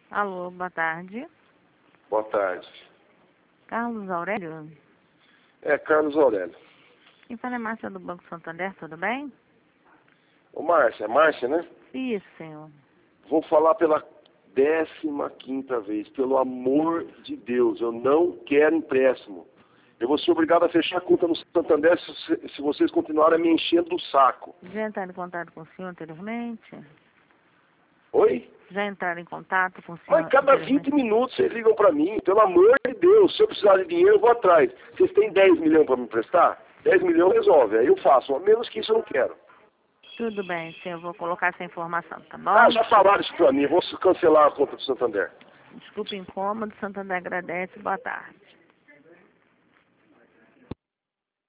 Alô, boa tarde. Boa tarde. Carlos Aurélio? É, Carlos Aurélio. Quem fala é Márcia do Banco Santander, tudo bem? Ô, Márcia, é Márcia, né? Isso, senhor. Vou falar pela 15ª vez. Pelo amor de Deus, eu não quero empréstimo. Eu vou ser obrigado a fechar a conta no Santander se vocês continuarem me enchendo do saco. Já entraram em contato com o senhor anteriormente? Oi? Já entraram em contato com o senhor Mas cada anteriormente? 20 minutos vocês ligam pra mim. Pelo amor de Deus, se eu precisar de dinheiro, eu vou atrás. Vocês têm 10 milhões pra me emprestar? 10 milhões resolve, aí eu faço. A menos que isso eu não quero. Tudo bem, senhor. Eu vou colocar essa informação, tá bom? Ah, já falaram isso pra mim. Eu vou cancelar a conta do Santander. Desculpe o incômodo, Santander agradece. Boa tarde.